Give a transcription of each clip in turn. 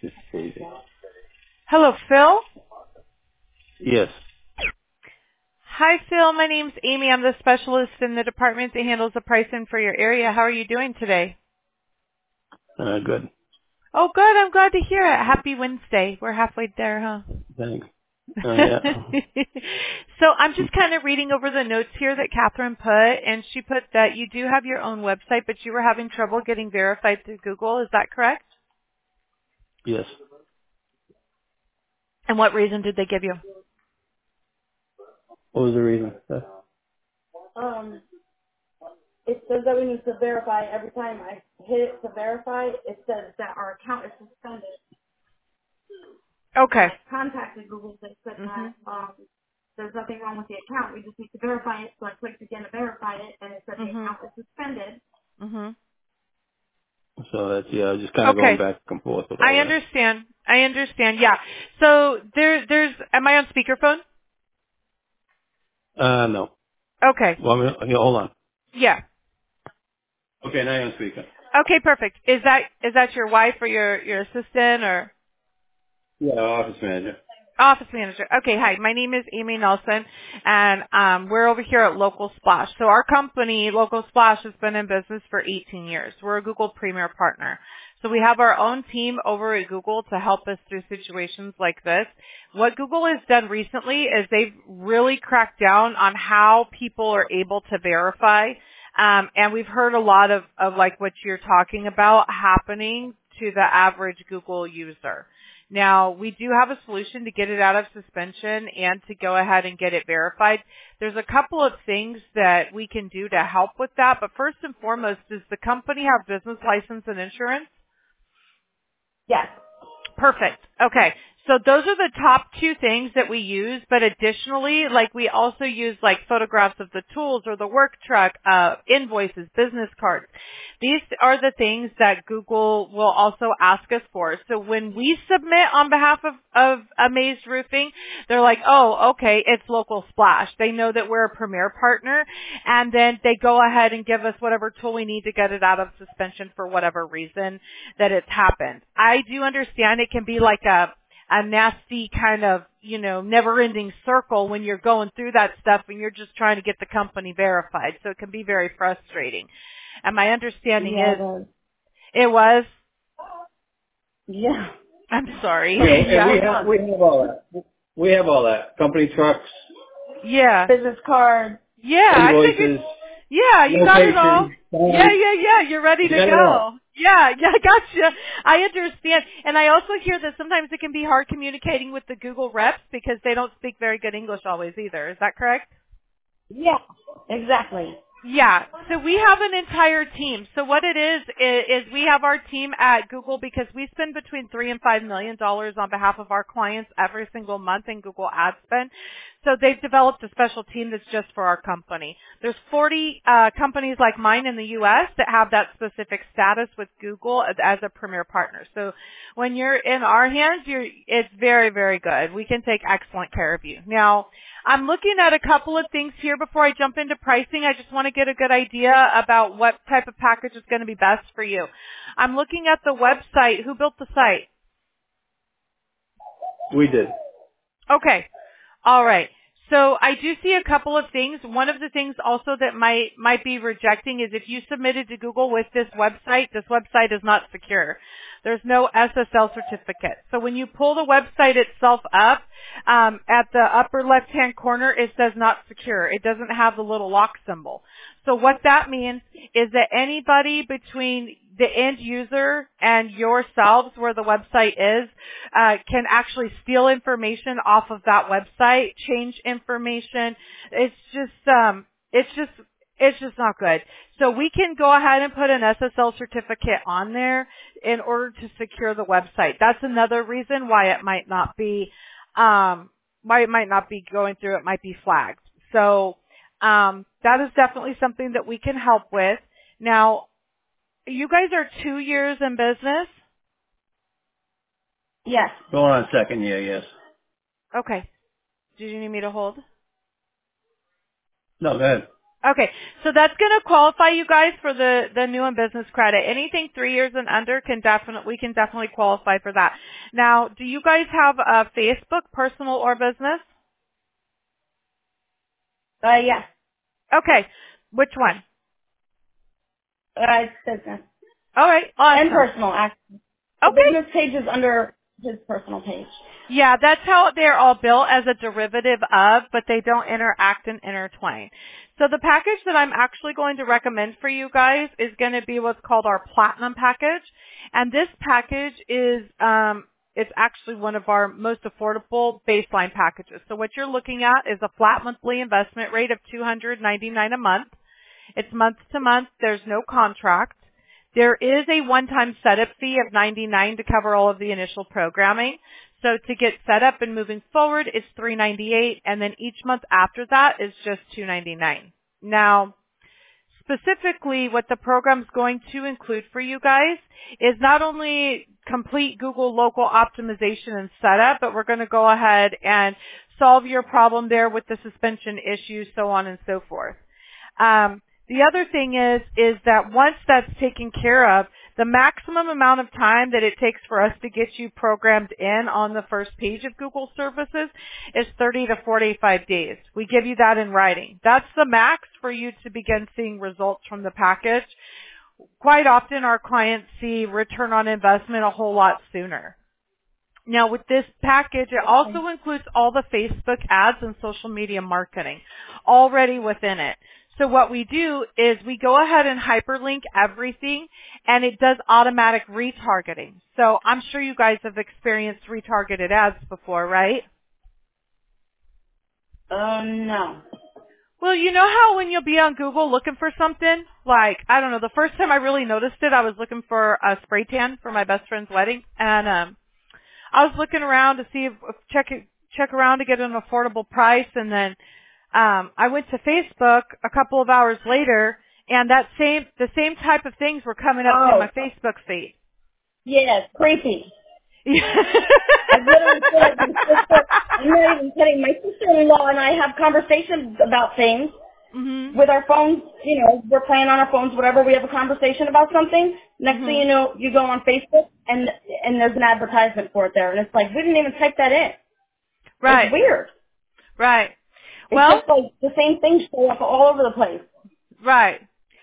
Just crazy. Hello, Phil. Yes. Hi, Phil. My name's Amy. I'm the specialist in the department that handles the pricing for your area. How are you doing today? Good. Oh, good. I'm glad to hear it. Happy Wednesday. We're halfway there, huh? Thanks. Yeah. So I'm just kind of reading over the notes here that Catherine put, and she put that you do have your own website, but you were having trouble getting verified through Google. Is that correct? Yes. And what reason did they give you? What was the reason? Um, it says that we need to verify every time I hit it to verify. It says that our account is suspended. When Okay. I contacted Google, they said that Mhm. there's nothing wrong with the account. We just need to verify it. So I clicked again to verify it, and it said the Mhm. account is suspended. Mhm. So that's, yeah, just kind of going Okay. back and forth with I all that. understand. I understand. Yeah. So there's. Am I on speakerphone? No. Okay. Well, here, hold on. Yeah. Okay, now you're on speaker. Okay. Perfect. Is that your wife or your assistant or Yeah, office manager. office manager? Okay. Hi. My name is Amy Nelson, and we're over here at Local Splash. So our company, Local Splash, has been in business for 18 years. We're a Google Premier partner. So we have our own team over at Google to help us through situations like this. What Google has done recently is they've really cracked down on how people are able to verify. And we've heard a lot of like what you're talking about happening to the average Google user. Now, we do have a solution to get it out of suspension and to go ahead and get it verified. There's a couple of things that we can do to help with that, but first and foremost, does the company have business license and insurance? Yes. Perfect. Okay. So those are the top two things that we use, but additionally, like we also use like photographs of the tools or the work truck, invoices, business cards. These are the things that Google will also ask us for. So when we submit on behalf of Amaze Roofing, they're like, oh, okay, it's Local Splash. They know that we're a premier partner, and then they go ahead and give us whatever tool we need to get it out of suspension for whatever reason that it's happened. I do understand it can be like a nasty kind of, never-ending circle when you're going through that stuff and you're just trying to get the company verified. So it can be very frustrating. And my understanding Yeah, is it was. it was, Yeah. I'm sorry. Yeah, and Yeah. we have all that. We have all that. Company trucks, Yeah. Business card. Yeah, I figured. invoices, Yeah, you got it all. location, Yeah. You're ready you to got it all. go. Yeah, I gotcha. I understand. And I also hear that sometimes it can be hard communicating with the Google reps because they don't speak very good English always either. Is that correct? Yeah. Exactly. Yeah, so we have an entire team. So what it is we have our team at Google because we spend between $3 and $5 million on behalf of our clients every single month in Google ad spend. So they've developed a special team that's just for our company. There's 40 companies like mine in the U.S. that have that specific status with Google as a premier partner. So when you're in our hands, it's very, very good. We can take excellent care of you. Now, I'm looking at a couple of things here before I jump into pricing. I just want to get a good idea about what type of package is going to be best for you. I'm looking at the website. Who built the site? We did. Okay. All right. So I do see a couple of things. One of the things also that might be rejecting is if you submitted to Google with this website is not secure. There's no SSL certificate. So when you pull the website itself up, at the upper left-hand corner, it says not secure. It doesn't have the little lock symbol. So what that means is that anybody between the end user and yourselves where the website is can actually steal information off of that website, change information. It's just not good. So we can go ahead and put an SSL certificate on there in order to secure the website. That's another reason why it might not be going through. It might be flagged. So that is definitely something that we can help with. Now, you guys are 2 years in business? Yes. Going on second year, yes. Okay. Did you need me to hold? No, go ahead. Okay, so that's going to qualify you guys for the new and business credit. Anything 3 years and under we can definitely qualify for that. Now, do you guys have a Facebook, personal or business? Yeah. Okay, which one? It's business. All right, awesome. And personal, actually. The Okay. business page is under his personal page. Yeah, that's how they're all built, as a derivative of, but they don't interact and intertwine. So the package that I'm actually going to recommend for you guys is going to be what's called our Platinum package. And this package is, it's actually one of our most affordable baseline packages. So what you're looking at is a flat monthly investment rate of $299 a month. It's month to month. There's no contract. There is a one-time setup fee of $99 to cover all of the initial programming. So to get set up and moving forward, it's $398, and then each month after that is just $299. Now, specifically, what the program's going to include for you guys is not only complete Google local optimization and setup, but we're going to go ahead and solve your problem there with the suspension issues, so on and so forth. The other thing is that once that's taken care of, the maximum amount of time that it takes for us to get you programmed in on the first page of Google services is 30 to 45 days. We give you that in writing. That's the max for you to begin seeing results from the package. Quite often our clients see return on investment a whole lot sooner. Now with this package, it also includes all the Facebook ads and social media marketing already within it. So what we do is we go ahead and hyperlink everything, and it does automatic retargeting. So I'm sure you guys have experienced retargeted ads before, right? No. Well, you know how when you'll be on Google looking for something, like, I don't know, the first time I really noticed it, I was looking for a spray tan for my best friend's wedding, and I was looking around to see check around to get an affordable price, and then I went to Facebook a couple of hours later, and the same type of things were coming up in my Facebook feed. Yeah, it's creepy. I literally feel like my sister, I'm not even kidding, my sister-in-law and I have conversations about things with our phones. You know, we're playing on our phones, whatever, we have a conversation about something. Next thing you know, you go on Facebook, and there's an advertisement for it there, and it's like, we didn't even type that in. Right. It's weird. Right. It's just like the same things show up all over the place. Right.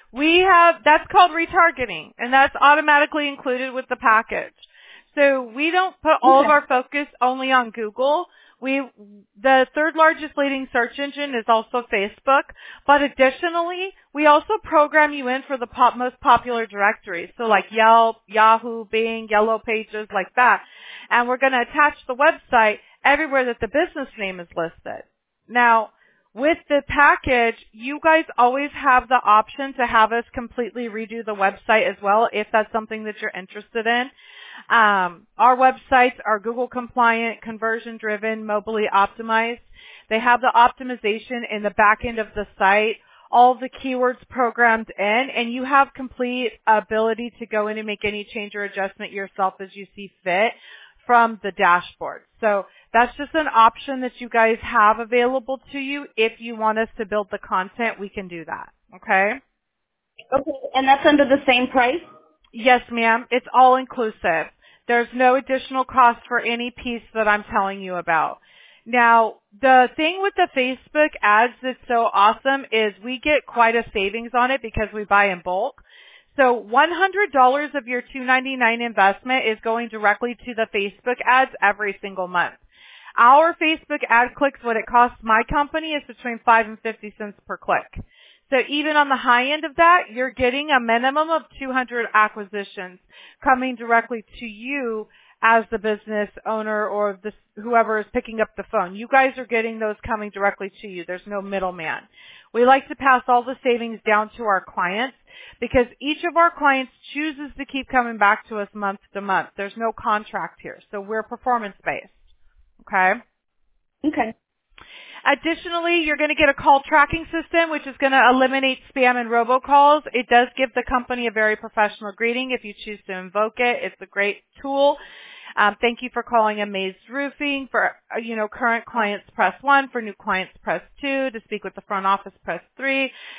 That's called retargeting, and that's automatically included with the package. So we don't put all of our focus only on Google. The third largest leading search engine is also Facebook, but additionally, we also program you in for the most popular directories. So like Yelp, Yahoo, Bing, Yellow Pages, like that. And we're going to attach the website everywhere that the business name is listed. Now, with the package, you guys always have the option to have us completely redo the website as well, if that's something that you're interested in. Our websites are Google compliant, conversion driven, mobilely optimized. They have the optimization in the back end of the site, all the keywords programmed in, and you have complete ability to go in and make any change or adjustment yourself as you see fit from the dashboard. So that's just an option that you guys have available to you. If you want us to build the content, we can do that. Okay? Okay, and that's under the same price? Yes, ma'am. It's all inclusive. There's no additional cost for any piece that I'm telling you about. Now, the thing with the Facebook ads that's so awesome is we get quite a savings on it because we buy in bulk. So $100 of your $299 investment is going directly to the Facebook ads every single month. Our Facebook ad clicks, what it costs my company, is between 5 and 50 cents per click. So even on the high end of that, you're getting a minimum of 200 acquisitions coming directly to you as the business owner or whoever is picking up the phone. You guys are getting those coming directly to you. There's no middleman. We like to pass all the savings down to our clients because each of our clients chooses to keep coming back to us month to month. There's no contract here, so we're performance-based. Okay? Okay. Additionally, you're going to get a call tracking system, which is going to eliminate spam and robocalls. It does give the company a very professional greeting if you choose to invoke it. It's a great tool. Thank you for calling Amaze Roofing. For current clients, press 1. For new clients, press 2. To speak with the front office, press 3.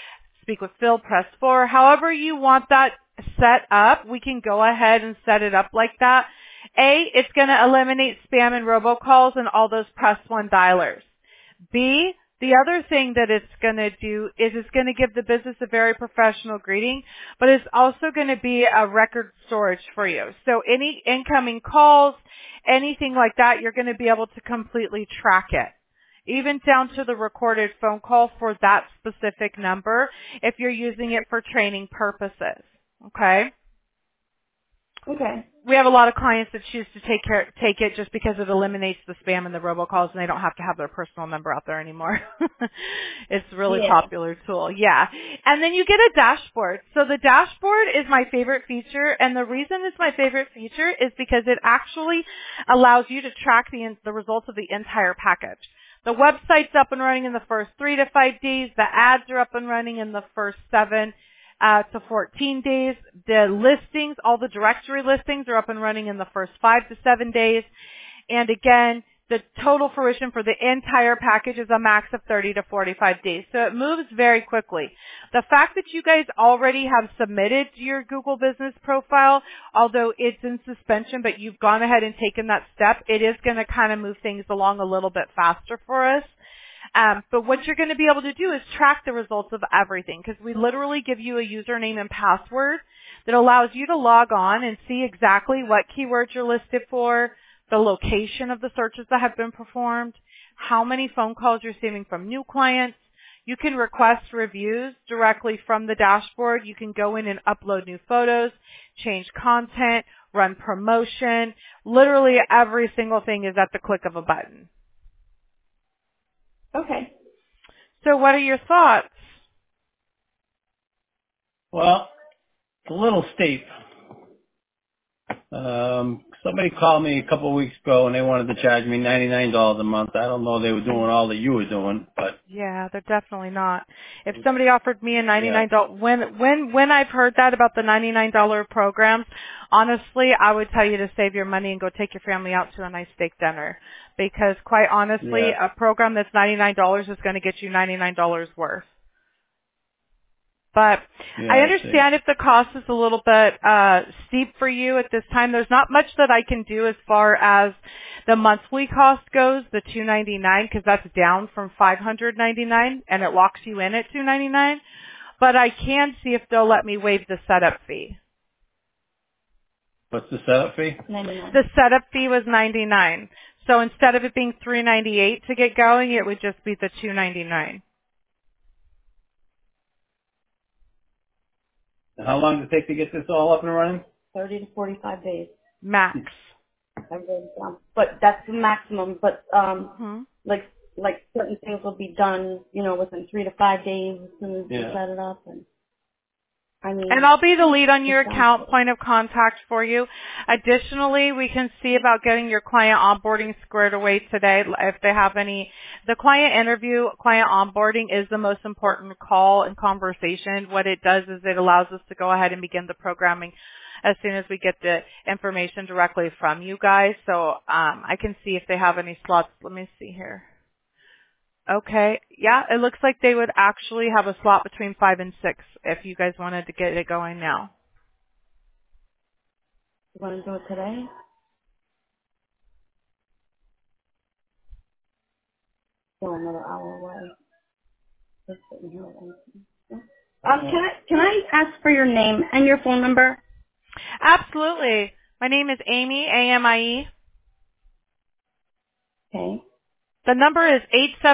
speak with Phil, press 4. However you want that set up, we can go ahead and set it up like that. A, it's going to eliminate spam and robocalls and all those press 1 dialers. B, the other thing that it's going to do is it's going to give the business a very professional greeting, but it's also going to be a record storage for you. So any incoming calls, anything like that, you're going to be able to completely track it, even down to the recorded phone call for that specific number if you're using it for training purposes. Okay? Okay. We have a lot of clients that choose to take it just because it eliminates the spam and the robocalls, and they don't have to have their personal number out there anymore. It's a really popular tool. Yeah. And then you get a dashboard. So the dashboard is my favorite feature, and the reason it's my favorite feature is because it actually allows you to track the results of the entire package. The website's up and running in the first 3 to 5 days. The ads are up and running in the first 7 to 14 days. The listings, all the directory listings are up and running in the first 5 to 7 days. And again, the total fruition for the entire package is a max of 30 to 45 days. So it moves very quickly. The fact that you guys already have submitted your Google Business Profile, although it's in suspension, but you've gone ahead and taken that step, it is going to kind of move things along a little bit faster for us. But what you're going to be able to do is track the results of everything, because we literally give you a username and password that allows you to log on and see exactly what keywords you're listed for, the location of the searches that have been performed, how many phone calls you're receiving from new clients. You can request reviews directly from the dashboard. You can go in and upload new photos, change content, run promotion. Literally every single thing is at the click of a button. Okay. So what are your thoughts? Well, it's a little steep. Somebody called me a couple of weeks ago and they wanted to charge me $99 a month. I don't know they were doing all that you were doing, but yeah, they're definitely not. If somebody offered me a $99, when I've heard that about the $99 programs, honestly, I would tell you to save your money and go take your family out to a nice steak dinner. Because quite honestly, a program that's $99 is going to get you $99 worth. But I understand if the cost is a little bit steep for you at this time. There's not much that I can do as far as the monthly cost goes, the $299, because that's down from $599, and it locks you in at $299. But I can see if they'll let me waive the setup fee. What's the setup fee? $99. The setup fee was $99. So instead of it being $398 to get going, it would just be the $299. How long does it take to get this all up and running? 30 to 45 days. Max. But that's the maximum. But like certain things will be done, within 3 to 5 days as soon as you set it up. And I'll be the lead on your account point of contact for you. Additionally, we can see about getting your client onboarding squared away today if they have any. The client interview, client onboarding is the most important call and conversation. What it does is it allows us to go ahead and begin the programming as soon as we get the information directly from you guys. So I can see if they have any slots. Let me see here. Okay. Yeah, it looks like they would actually have a slot between 5 and 6 if you guys wanted to get it going now. You want to do it today? Still another hour away. Just sitting here waiting. Can I ask for your name and your phone number? Absolutely. My name is Amy, A-M-I-E. Okay. The number is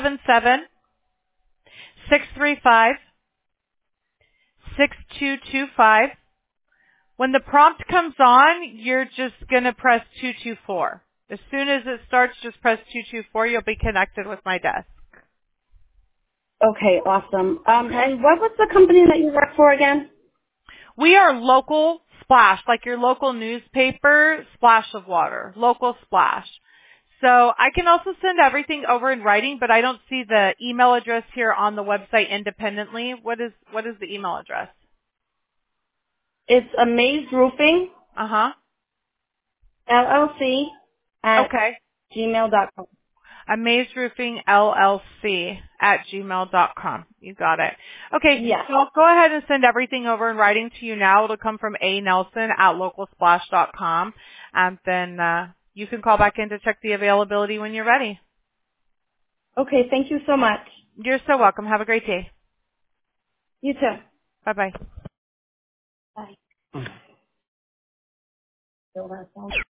877-635-6225. When the prompt comes on, you're just going to press 224. As soon as it starts, just press 224. You'll be connected with my desk. Okay, awesome. And what was the company that you work for again? We are Local Splash, like your local newspaper, Splash of Water, Local Splash. So I can also send everything over in writing, but I don't see the email address here on the website independently. What is the email address? It's Amaze Roofing. LLC at gmail.com. amazeroofingllc@gmail.com. You got it. Okay, Yes. so I'll go ahead and send everything over in writing to you now. It'll come from anelson@localsplash.com. And then you can call back in to check the availability when you're ready. Okay, thank you so much. You're so welcome. Have a great day. You too. Bye-bye. Bye.